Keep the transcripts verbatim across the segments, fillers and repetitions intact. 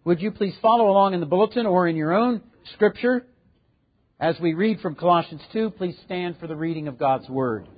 Would you please follow along in the bulletin or in your own Scripture as we read from Colossians two? Please stand for the reading of God's Word.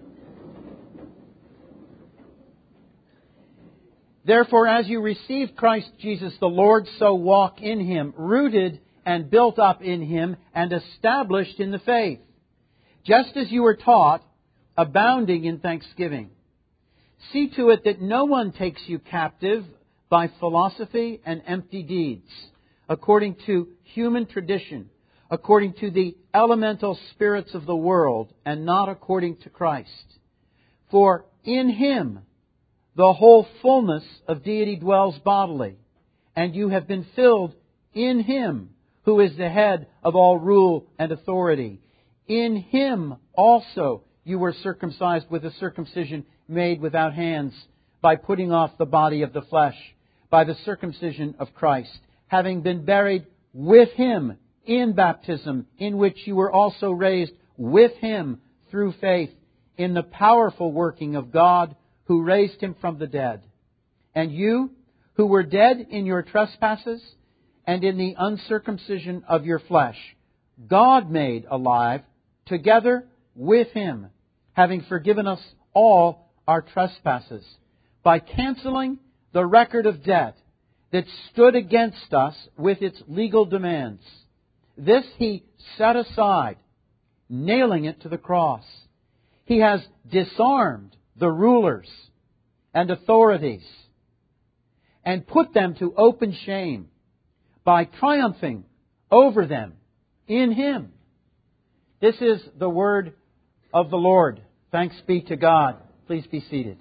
Therefore, as you received Christ Jesus the Lord, so walk in Him, rooted and built up in Him, and established in the faith, just as you were taught, abounding in thanksgiving. See to it that no one takes you captive by philosophy and empty deeds, according to human tradition, according to the elemental spirits of the world, and not according to Christ. For in Him the whole fullness of deity dwells bodily, and you have been filled in Him, who is the head of all rule and authority. In Him also you were circumcised with a circumcision made without hands, by putting off the body of the flesh, by the circumcision of Christ, having been buried with Him in baptism, in which you were also raised with Him through faith in the powerful working of God, who raised Him from the dead. And you, who were dead in your trespasses and in the uncircumcision of your flesh, God made alive together with Him, having forgiven us all our trespasses, by canceling the record of debt that stood against us with its legal demands. This He set aside, nailing it to the cross. He has disarmed the rulers and authorities and put them to open shame by triumphing over them in Him. This is the word of the Lord. Thanks be to God. Please be seated.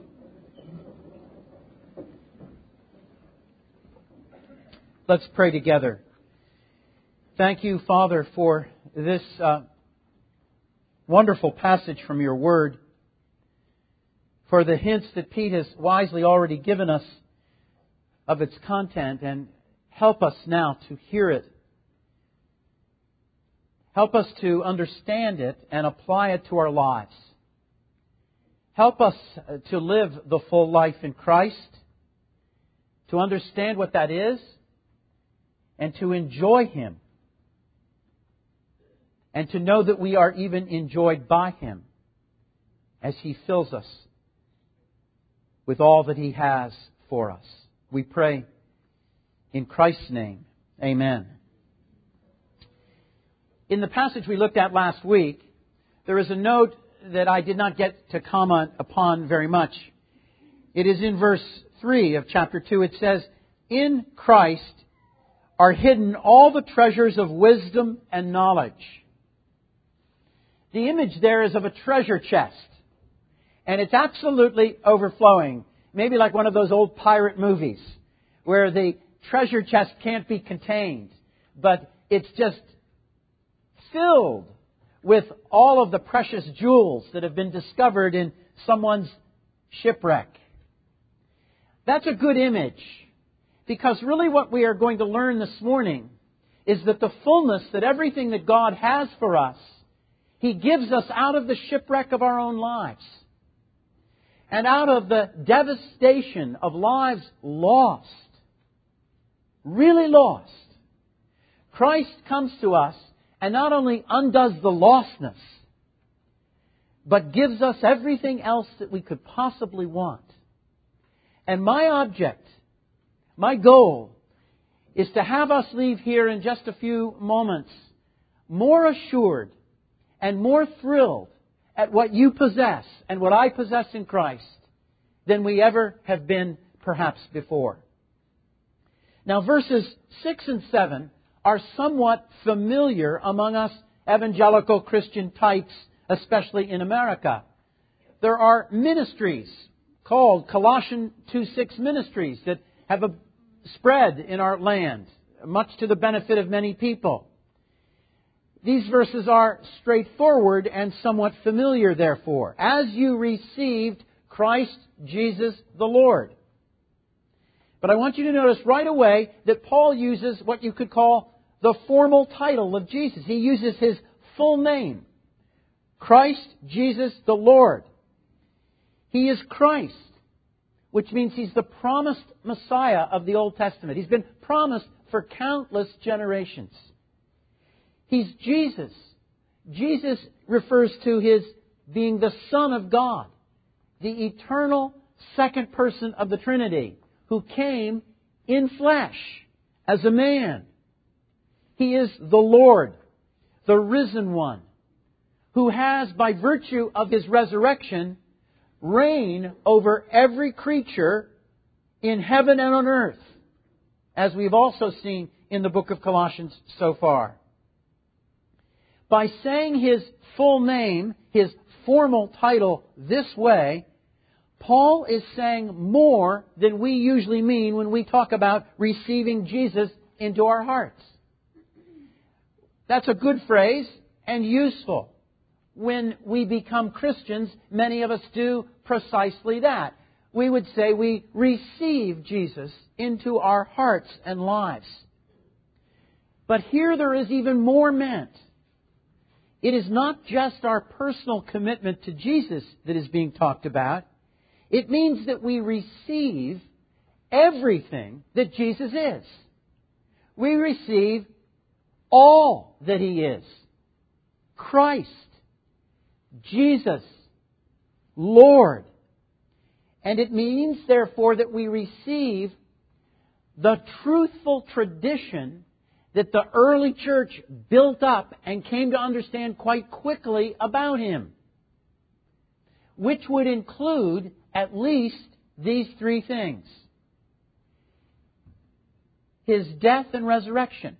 Let's pray together. Thank you, Father, for this uh, wonderful passage from your Word, for the hints that Pete has wisely already given us of its content, and help us now to hear it. Help us to understand it and apply it to our lives. Help us to live the full life in Christ, to understand what that is, and to enjoy Him, and to know that we are even enjoyed by Him as He fills us with all that He has for us. We pray in Christ's name. Amen. In the passage we looked at last week, there is a note that I did not get to comment upon very much. It is in verse three of chapter two. It says, "In Christ are hidden all the treasures of wisdom and knowledge." The image there is of a treasure chest. And it's absolutely overflowing. Maybe like one of those old pirate movies where the treasure chest can't be contained, but it's just filled with all of the precious jewels that have been discovered in someone's shipwreck. That's a good image, because really what we are going to learn this morning is that the fullness, that everything that God has for us, He gives us out of the shipwreck of our own lives. And out of the devastation of lives lost, really lost, Christ comes to us and not only undoes the lostness, but gives us everything else that we could possibly want. And my object, my goal, is to have us leave here in just a few moments more assured and more thrilled at what you possess and what I possess in Christ than we ever have been perhaps before. Now, verses six and seven are somewhat familiar among us evangelical Christian types, especially in America. There are ministries called Colossians two six ministries that have a spread in our land, much to the benefit of many people. These verses are straightforward and somewhat familiar, therefore. As you received Christ Jesus the Lord. But I want you to notice right away that Paul uses what you could call the formal title of Jesus. He uses His full name. Christ Jesus the Lord. He is Christ. which means He's the promised Messiah of the Old Testament. He's been promised for countless generations. He's Jesus. Jesus refers to His being the Son of God, the eternal second person of the Trinity, who came in flesh as a man. He is the Lord, the risen one, who has, by virtue of His resurrection, reign over every creature in heaven and on earth, as we've also seen in the book of Colossians so far. By saying His full name, His formal title this way, Paul is saying more than we usually mean when we talk about receiving Jesus into our hearts. That's a good phrase and useful. When we become Christians, many of us do precisely that. We would say we receive Jesus into our hearts and lives. But here there is even more meant. It is not just our personal commitment to Jesus that is being talked about. It means that we receive everything that Jesus is. We receive all that He is. Christ, Jesus, Lord. And it means, therefore, that we receive the truthful tradition that the early church built up and came to understand quite quickly about Him, which would include at least these three things: His death and resurrection.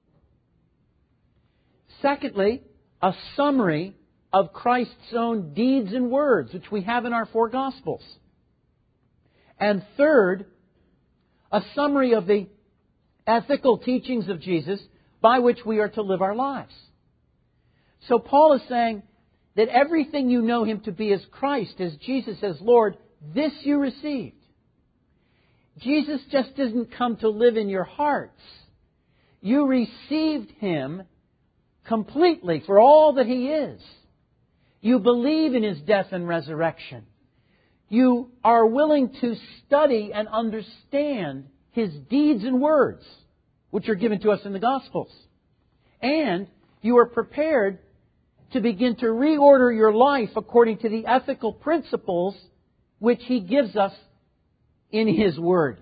Secondly, a summary of Christ's own deeds and words, which we have in our four Gospels. And third, a summary of the ethical teachings of Jesus by which we are to live our lives. So Paul is saying that everything you know Him to be as Christ, as Jesus, as Lord, this you received. Jesus just didn't come to live in your hearts. You received Him completely for all that He is. You believe in His death and resurrection. You are willing to study and understand His deeds and words, which are given to us in the Gospels. And you are prepared to begin to reorder your life according to the ethical principles which He gives us in His Word.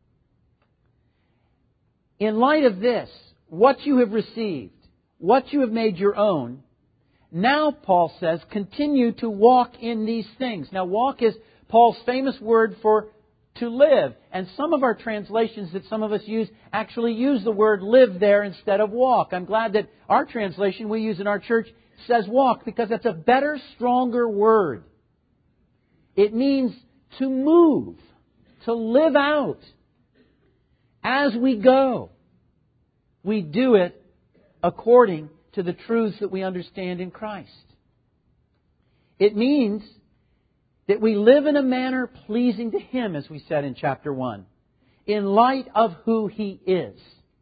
In light of this, what you have received, what you have made your own, now, Paul says, continue to walk in these things. Now, walk is Paul's famous word for to live. And some of our translations that some of us use actually use the word live there instead of walk. I'm glad that our translation we use in our church says walk, because that's a better, stronger word. It means to move, to live out. As we go, we do it according to the truths that we understand in Christ. It means that we live in a manner pleasing to Him, as we said in chapter one, in light of who He is.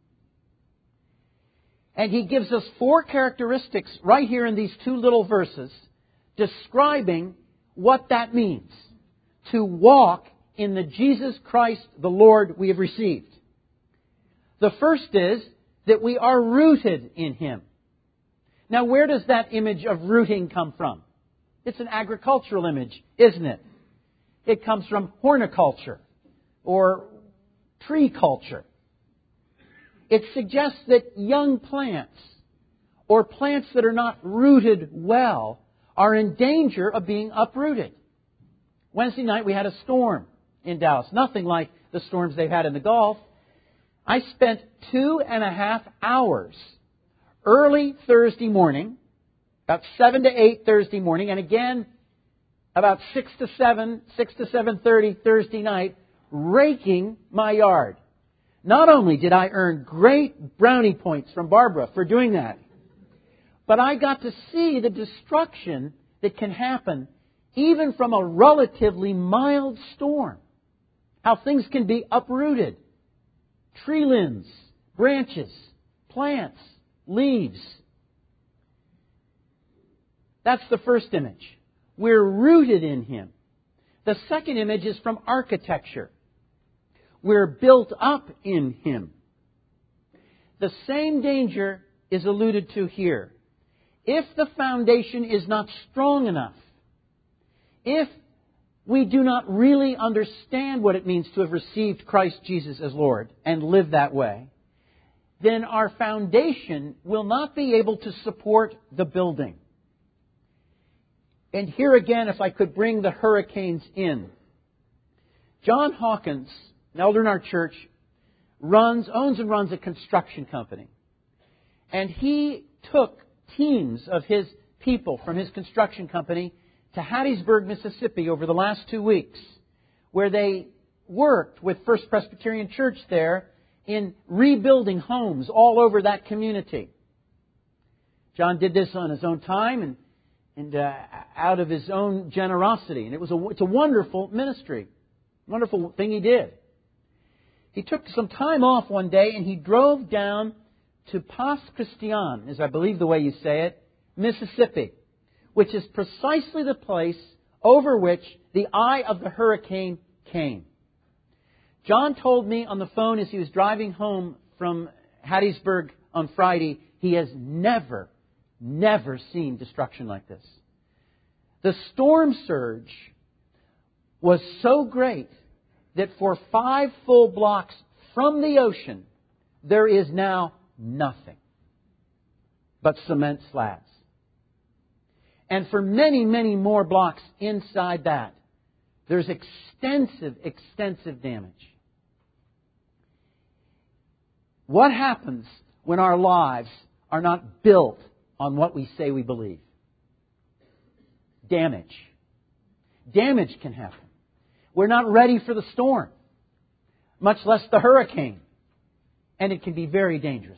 And He gives us four characteristics right here in these two little verses describing what that means, to walk in the Jesus Christ, the Lord, we have received. The first is that we are rooted in Him. Now, where does that image of rooting come from? It's an agricultural image, isn't it? It comes from horticulture or tree culture. It suggests that young plants or plants that are not rooted well are in danger of being uprooted. Wednesday night we had a storm in Dallas. Nothing like the storms they've had in the Gulf. I spent two and a half hours early Thursday morning, about seven to eight Thursday morning, and again about six to seven, six to seven thirty Thursday night, raking my yard. Not only did I earn great brownie points from Barbara for doing that, but I got to see the destruction that can happen even from a relatively mild storm. How things can be uprooted. Tree limbs, branches, plants, leaves. That's the first image. We're rooted in Him. The second image is from architecture. We're built up in Him. The same danger is alluded to here. If the foundation is not strong enough, if we do not really understand what it means to have received Christ Jesus as Lord and live that way, then our foundation will not be able to support the building. And here again, if I could bring the hurricanes in. John Hawkins, an elder in our church, runs, owns and runs a construction company. And he took teams of his people from his construction company to Hattiesburg, Mississippi over the last two weeks, where they worked with First Presbyterian Church there in rebuilding homes all over that community. John did this on his own time and, and uh, out of his own generosity. And it was a, it's a wonderful ministry, wonderful thing he did. He took some time off one day and he drove down to Pas Christian, is I believe the way you say it, Mississippi, which is precisely the place over which the eye of the hurricane came. John told me on the phone as he was driving home from Hattiesburg on Friday, he has never, never seen destruction like this. The storm surge was so great that for five full blocks from the ocean, there is now nothing but cement slabs. And for many, many more blocks inside that, there's extensive, extensive damage. What happens when our lives are not built on what we say we believe? Damage. Damage can happen. We're not ready for the storm, much less the hurricane. And it can be very dangerous.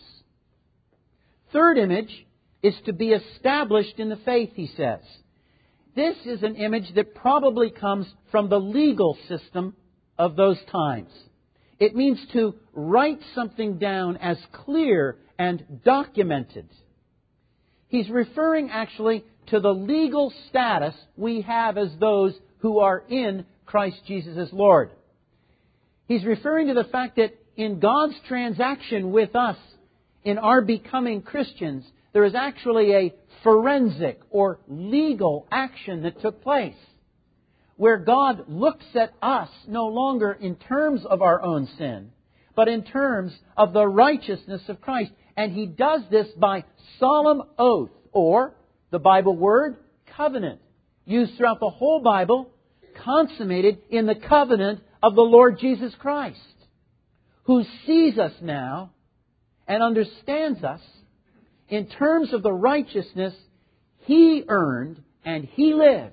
Third image is to be established in the faith, he says. This is an image that probably comes from the legal system of those times. It means to write something down as clear and documented. He's referring actually to the legal status we have as those who are in Christ Jesus as Lord. He's referring to the fact that in God's transaction with us, in our becoming Christians, there is actually a forensic or legal action that took place, where God looks at us no longer in terms of our own sin, but in terms of the righteousness of Christ. And He does this by solemn oath, or the Bible word, covenant, used throughout the whole Bible, consummated in the covenant of the Lord Jesus Christ, who sees us now and understands us in terms of the righteousness He earned and He lived.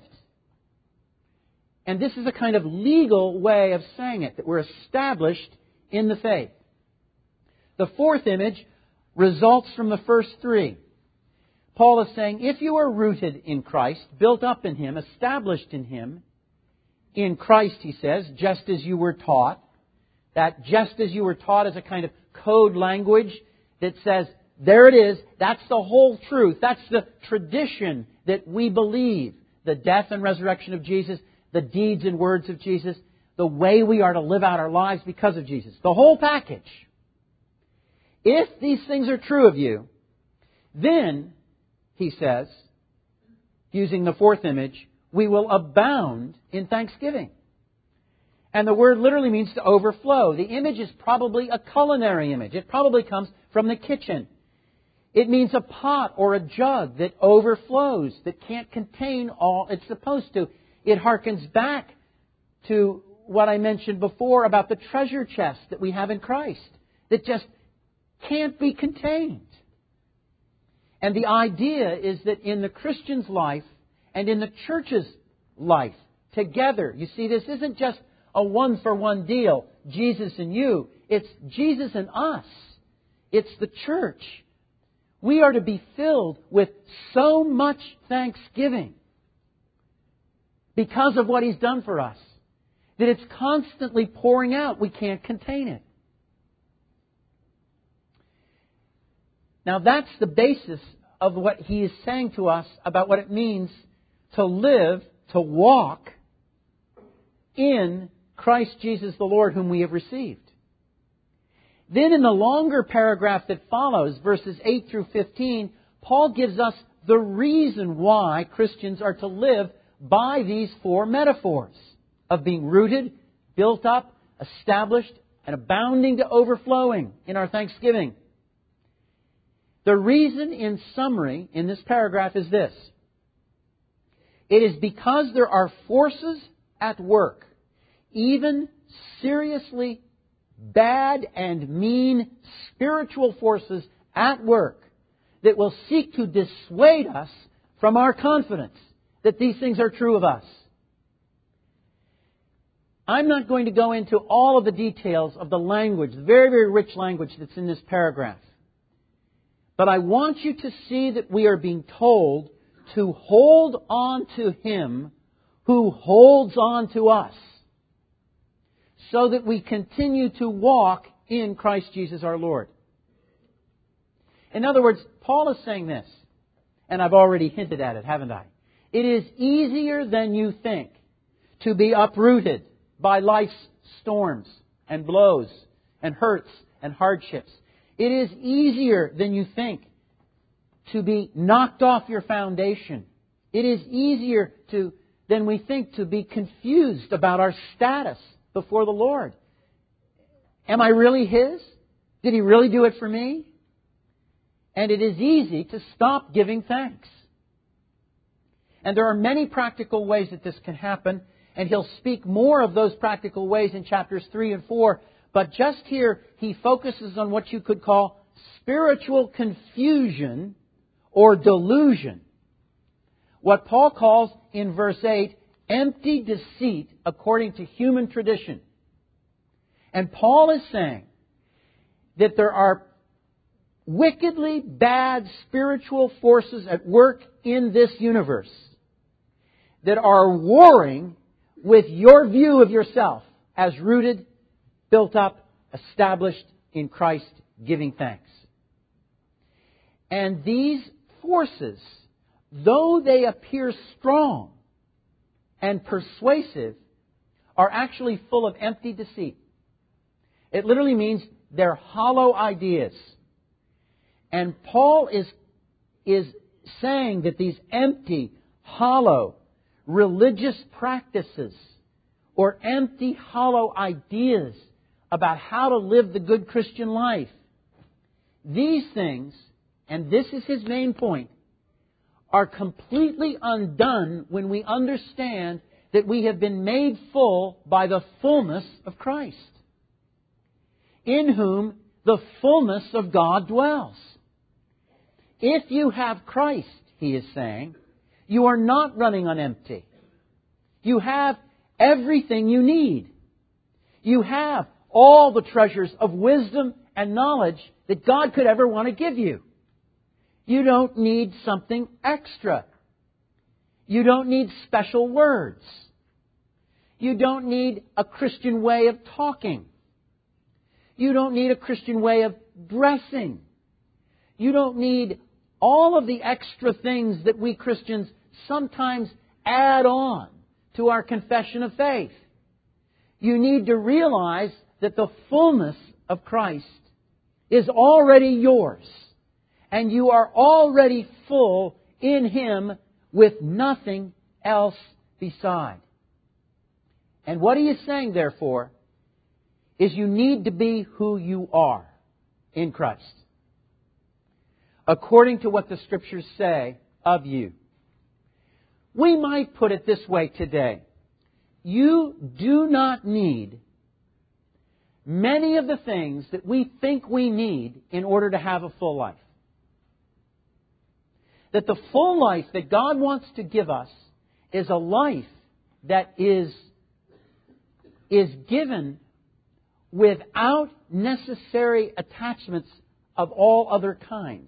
And this is a kind of legal way of saying it, that we're established in the faith. The fourth image results from the first three. Paul is saying, if you are rooted in Christ, built up in Him, established in Him, in Christ, he says, just as you were taught. That just as you were taught is a kind of code language that says, there it is, that's the whole truth. That's the tradition that we believe. The death and resurrection of Jesus, the deeds and words of Jesus, the way we are to live out our lives because of Jesus. The whole package. If these things are true of you, then, he says, using the fourth image, we will abound in thanksgiving. And the word literally means to overflow. The image is probably a culinary image. It probably comes from the kitchen. It means a pot or a jug that overflows, that can't contain all it's supposed to. It harkens back to what I mentioned before about the treasure chest that we have in Christ, that just can't be contained. And the idea is that in the Christian's life and in the church's life, together, you see, this isn't just a one-for-one deal, Jesus and you. It's Jesus and us. It's the church. We are to be filled with so much thanksgiving because of what He's done for us, that it's constantly pouring out. We can't contain it. Now that's the basis of what he is saying to us about what it means to live, to walk in Christ Jesus the Lord, whom we have received. Then in the longer paragraph that follows, verses eight through fifteen, Paul gives us the reason why Christians are to live by these four metaphors of being rooted, built up, established, and abounding to overflowing in our thanksgiving. The reason, in summary, in this paragraph is this. It is because there are forces at work, even seriously bad and mean spiritual forces at work, that will seek to dissuade us from our confidence that these things are true of us. I'm not going to go into all of the details of the language, the very, very rich language that's in this paragraph. But I want you to see that we are being told to hold on to Him who holds on to us, so that we continue to walk in Christ Jesus our Lord. In other words, Paul is saying this, and I've already hinted at it, haven't I? It is easier than you think to be uprooted by life's storms and blows and hurts and hardships. It is easier than you think to be knocked off your foundation. It is easier to than we think to be confused about our status before the Lord. Am I really His? Did He really do it for me? And it is easy to stop giving thanks. And there are many practical ways that this can happen, and he'll speak more of those practical ways in chapters three and four. But just here, he focuses on what you could call spiritual confusion or delusion. What Paul calls in verse eight, empty deceit according to human tradition. And Paul is saying that there are wickedly bad spiritual forces at work in this universe that are warring with your view of yourself as rooted, built up, established in Christ, giving thanks. And these forces, though they appear strong and persuasive, are actually full of empty deceit. It literally means they're hollow ideas. And Paul is, is saying that these empty, hollow, religious practices or empty, hollow ideas about how to live the good Christian life, these things, and this is his main point, are completely undone when we understand that we have been made full by the fullness of Christ, in whom the fullness of God dwells. If you have Christ, he is saying, you are not running on empty. You have everything you need. You have all the treasures of wisdom and knowledge that God could ever want to give you. You don't need something extra. You don't need special words. You don't need a Christian way of talking. You don't need a Christian way of dressing. You don't need all of the extra things that we Christians sometimes add on to our confession of faith. You need to realize that the fullness of Christ is already yours. And you are already full in Him with nothing else beside. And what He is saying, therefore, is you need to be who you are in Christ, according to what the Scriptures say of you. We might put it this way today. You do not need many of the things that we think we need in order to have a full life. That the full life that God wants to give us is a life that is, is given without necessary attachments of all other kinds.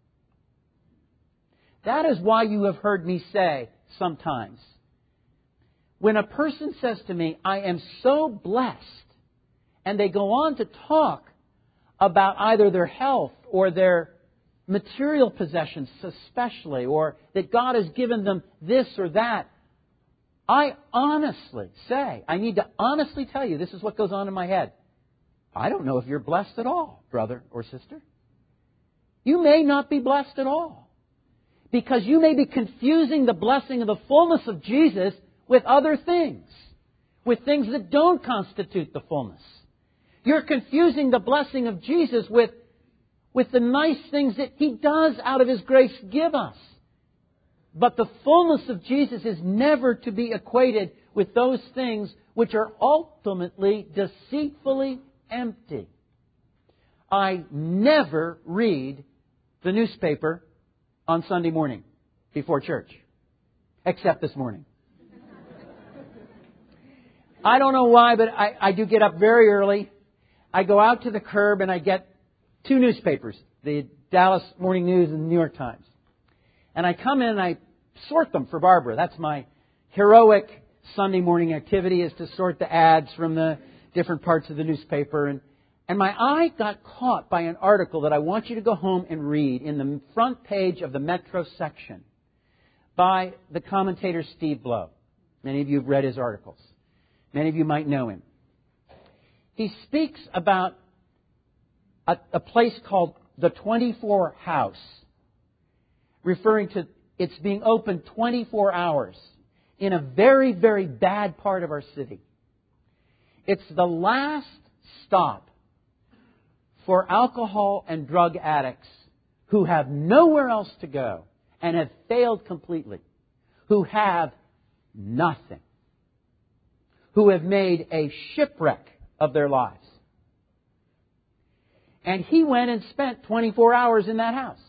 That is why you have heard me say sometimes, when a person says to me, I am so blessed, and they go on to talk about either their health or their material possessions especially, or that God has given them this or that, I honestly say, I need to honestly tell you, this is what goes on in my head. I don't know if you're blessed at all, brother or sister. You may not be blessed at all. Because you may be confusing the blessing of the fullness of Jesus with other things. With things that don't constitute the fullness. You're confusing the blessing of Jesus with, with the nice things that He does out of His grace give us. But the fullness of Jesus is never to be equated with those things which are ultimately deceitfully empty. I never read the newspaper on Sunday morning before church. Except this morning. I don't know why, but I, I do get up very early. I go out to the curb and I get two newspapers, the Dallas Morning News and the New York Times. And I come in and I sort them for Barbara. That's my heroic Sunday morning activity, is to sort the ads from the different parts of the newspaper. And, and my eye got caught by an article that I want you to go home and read in the front page of the Metro section by the commentator Steve Blow. Many of you have read his articles. Many of you might know him. He speaks about a, a place called the twenty-four House, referring to it's being open twenty-four hours in a very, very bad part of our city. It's the last stop for alcohol and drug addicts who have nowhere else to go and have failed completely, who have nothing, who have made a shipwreck of their lives. And he went and spent twenty-four hours in that house.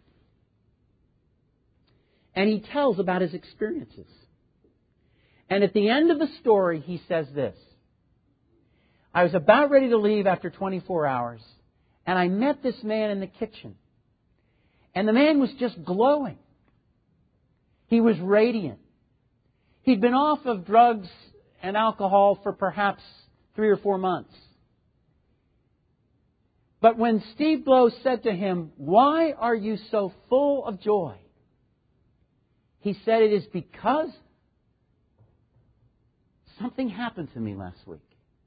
And he tells about his experiences. And at the end of the story, he says this: I was about ready to leave after twenty-four hours, and I met this man in the kitchen. And the man was just glowing. He was radiant. He'd been off of drugs and alcohol for perhaps three or four months. But when Steve Blow said to him, "Why are you so full of joy?" he said, "It is because something happened to me last week.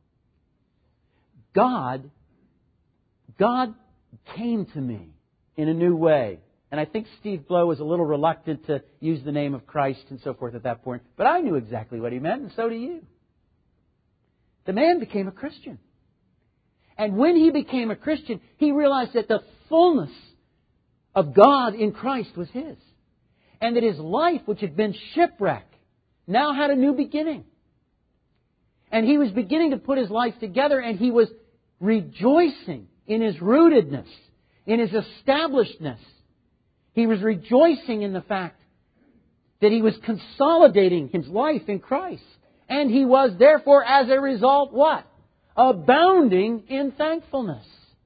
God, God came to me in a new way." And I think Steve Blow was a little reluctant to use the name of Christ and so forth at that point. But I knew exactly what he meant, and so do you. The man became a Christian. And when he became a Christian, he realized that the fullness of God in Christ was his. And that his life, which had been shipwreck, now had a new beginning. And he was beginning to put his life together, and he was rejoicing in his rootedness, in his establishedness. He was rejoicing in the fact that he was consolidating his life in Christ. And he was, therefore, as a result, what? Abounding in thankfulness.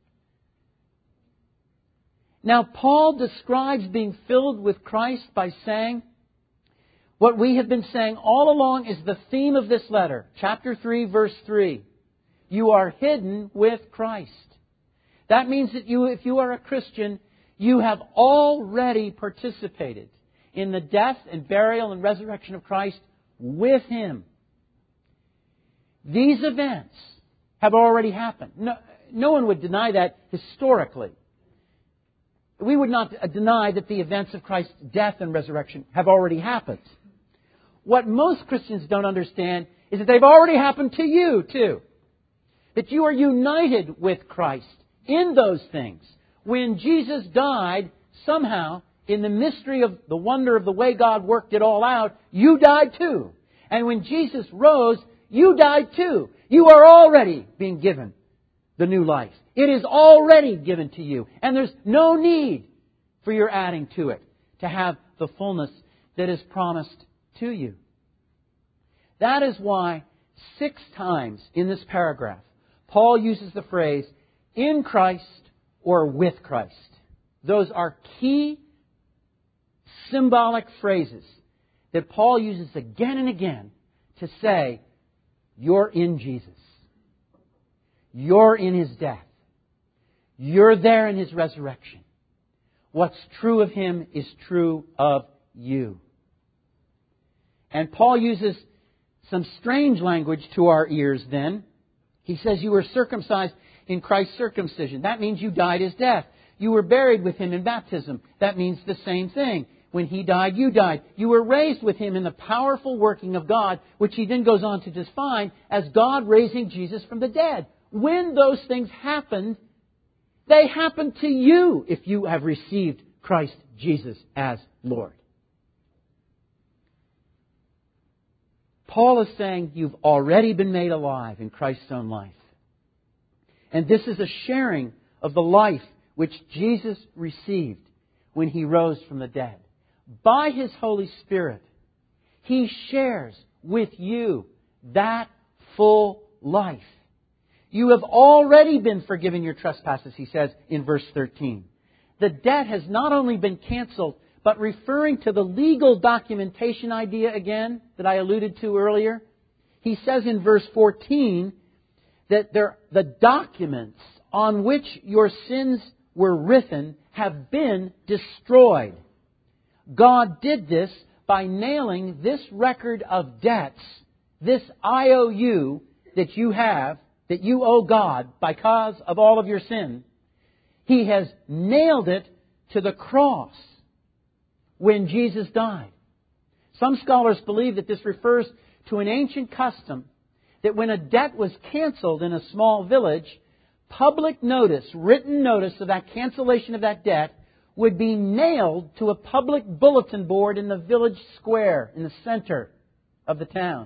Now, Paul describes being filled with Christ by saying, what we have been saying all along is the theme of this letter. Chapter three, verse three. You are hidden with Christ. That means that you, if you are a Christian, you have already participated in the death and burial and resurrection of Christ with Him. These events have already happened. No, no one would deny that historically. We would not deny that the events of Christ's death and resurrection have already happened. What most Christians don't understand is that they've already happened to you too. That you are united with Christ in those things. When Jesus died, somehow, in the mystery of the wonder of the way God worked it all out, you died too. And when Jesus rose, you died too. You are already being given the new life. It is already given to you. And there's no need for your adding to it to have the fullness that is promised to you. That is why six times in this paragraph, Paul uses the phrase, in Christ or with Christ. Those are key symbolic phrases that Paul uses again and again to say, you're in Jesus. You're in His death. You're there in His resurrection. What's true of Him is true of you. And Paul uses some strange language to our ears then. He says you were circumcised in Christ's circumcision. That means you died His death. You were buried with Him in baptism. That means the same thing. When He died, you died. You were raised with Him in the powerful working of God, which he then goes on to define as God raising Jesus from the dead. When those things happened, they happened to you if you have received Christ Jesus as Lord. Paul is saying you've already been made alive in Christ's own life. And this is a sharing of the life which Jesus received when He rose from the dead. By His Holy Spirit, He shares with you that full life. You have already been forgiven your trespasses, he says in verse thirteen. The debt has not only been canceled, but referring to the legal documentation idea again that I alluded to earlier, he says in verse fourteen that there, the documents on which your sins were written have been destroyed. God did this by nailing this record of debts, this I O U that you have, that you owe God because of all of your sin. He has nailed it to the cross when Jesus died. Some scholars believe that this refers to an ancient custom that when a debt was canceled in a small village, public notice, written notice of that cancellation of that debt would be nailed to a public bulletin board in the village square in the center of the town.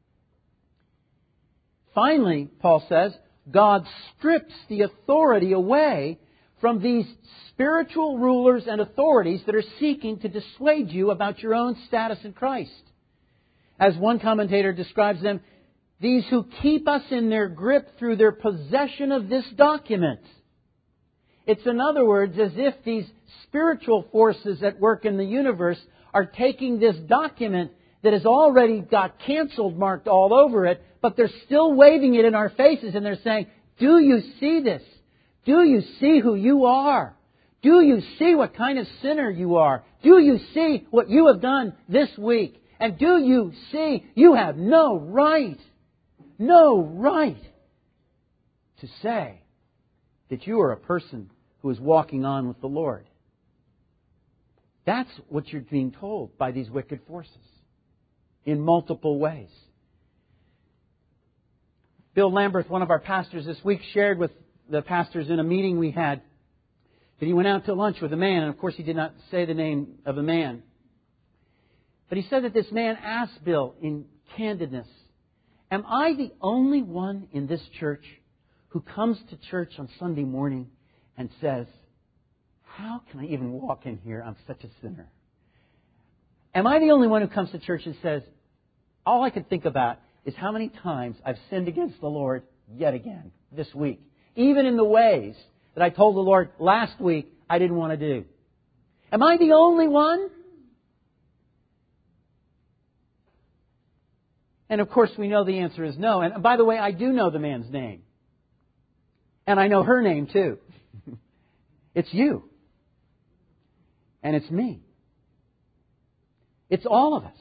Finally, Paul says, God strips the authority away from these spiritual rulers and authorities that are seeking to dissuade you about your own status in Christ. As one commentator describes them, these who keep us in their grip through their possession of this document. It's, in other words, as if these spiritual forces at work in the universe are taking this document that has already got canceled marked all over it, but they're still waving it in our faces and they're saying, do you see this? Do you see who you are? Do you see what kind of sinner you are? Do you see what you have done this week? And do you see you have no right, no right to say that you are a person who is walking on with the Lord? That's what you're being told by these wicked forces in multiple ways. Bill Lamberth, one of our pastors this week, shared with the pastors in a meeting we had that he went out to lunch with a man, and of course he did not say the name of the man. But he said that this man asked Bill in candidness, am I the only one in this church who comes to church on Sunday morning and says, how can I even walk in here? I'm such a sinner. Am I the only one who comes to church and says, all I can think about is how many times I've sinned against the Lord yet again this week, even in the ways that I told the Lord last week I didn't want to do? Am I the only one? And of course we know the answer is no. And by the way, I do know the man's name. And I know her name too. It's you. And it's me. It's all of us.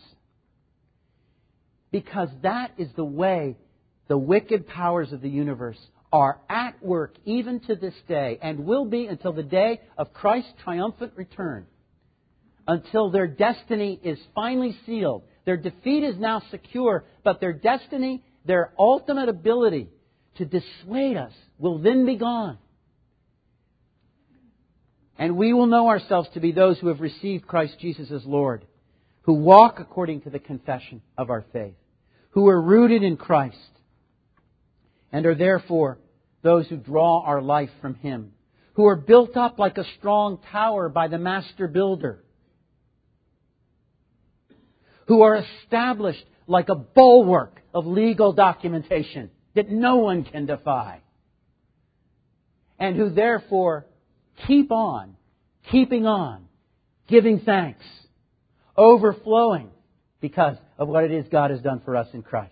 Because that is the way the wicked powers of the universe are at work even to this day and will be until the day of Christ's triumphant return. Until their destiny is finally sealed. Their defeat is now secure, but their destiny, their ultimate ability to dissuade us will then be gone. And we will know ourselves to be those who have received Christ Jesus as Lord, who walk according to the confession of our faith, who are rooted in Christ, and are therefore those who draw our life from Him, who are built up like a strong tower by the master builder, who are established like a bulwark of legal documentation that no one can defy, and who therefore keep on, keeping on, giving thanks, overflowing because of what it is God has done for us in Christ.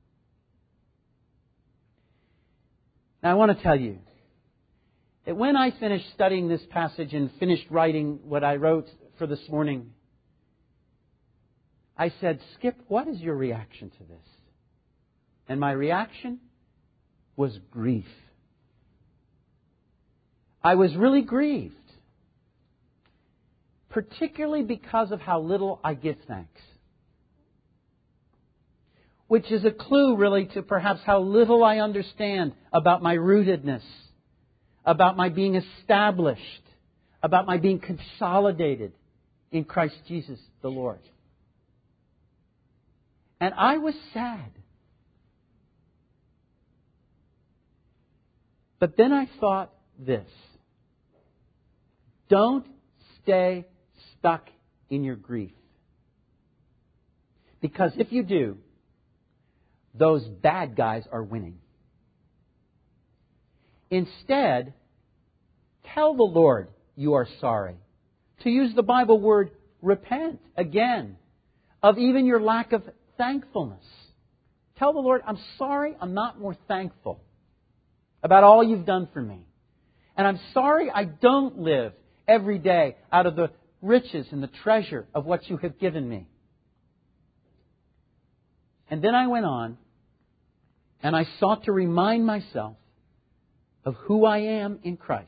Now I want to tell you that when I finished studying this passage and finished writing what I wrote for this morning, I said, Skip, what is your reaction to this? And my reaction was grief. I was really grieved. Particularly because of how little I give thanks. Which is a clue, really, to perhaps how little I understand about my rootedness, about my being established, about my being consolidated in Christ Jesus the Lord. And I was sad. But then I thought this. Don't stay stuck in your grief. Because if you do, those bad guys are winning. Instead, tell the Lord you are sorry. To use the Bible word, repent again of even your lack of thankfulness. Tell the Lord, I'm sorry I'm not more thankful about all you've done for me. And I'm sorry I don't live every day out of the riches and the treasure of what you have given me. And then I went on and I sought to remind myself of who I am in Christ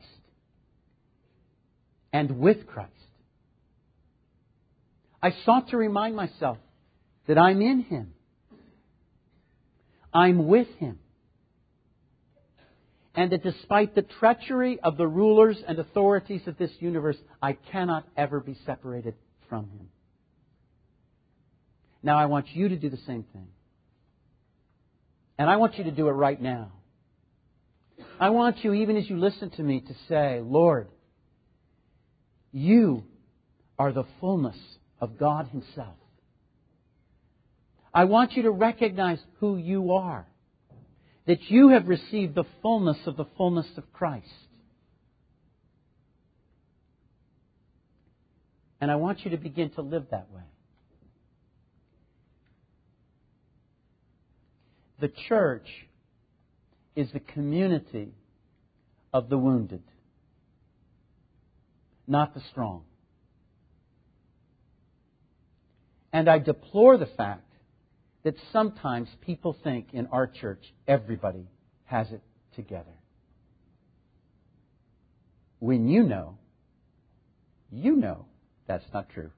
and with Christ. I sought to remind myself that I'm in Him. I'm with Him. And that despite the treachery of the rulers and authorities of this universe, I cannot ever be separated from Him. Now I want you to do the same thing. And I want you to do it right now. I want you, even as you listen to me, to say, Lord, you are the fullness of God Himself. I want you to recognize who you are. That you have received the fullness of the fullness of Christ. And I want you to begin to live that way. The church is the community of the wounded, not the strong. And I deplore the fact that sometimes people think in our church everybody has it together. When you know, you know that's not true.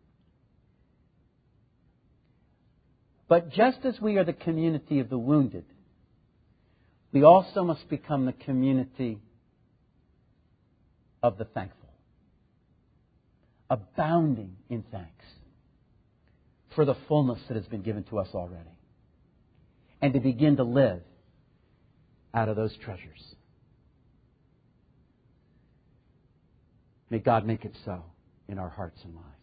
But just as we are the community of the wounded, we also must become the community of the thankful, abounding in thanks for the fullness that has been given to us already. And to begin to live out of those treasures. May God make it so in our hearts and lives.